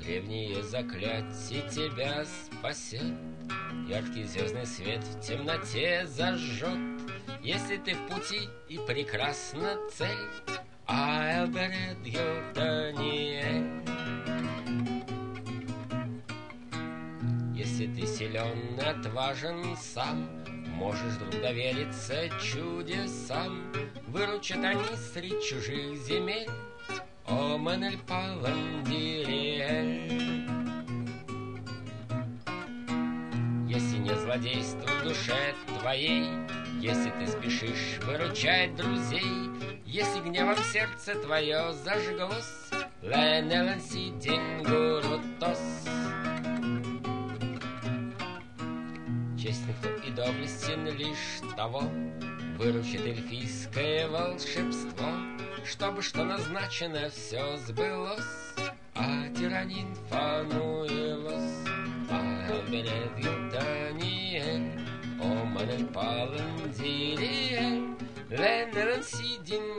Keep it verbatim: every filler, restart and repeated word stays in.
Древние заклятия тебя спасет, яркий звездный свет в темноте зажжет. Если ты в пути и прекрасна цель, I'll be at your Daniel. Если ты силен и отважен сам, можешь вдруг довериться чудесам. Выручат они средь чужих земель, о Манель Паландириэль. Если нет злодейства в душе твоей, если ты спешишь выручать друзей, если гневом сердце твое зажглось, Ленелен Сидин Гурутос. Честный кто и доблестен лишь того выручит эльфийское волшебство, чтобы что назначено все сбылось, а тиранин Фануилос. I'll be at you, Daniel, о Манель Паландириэль, Ленелен Сидин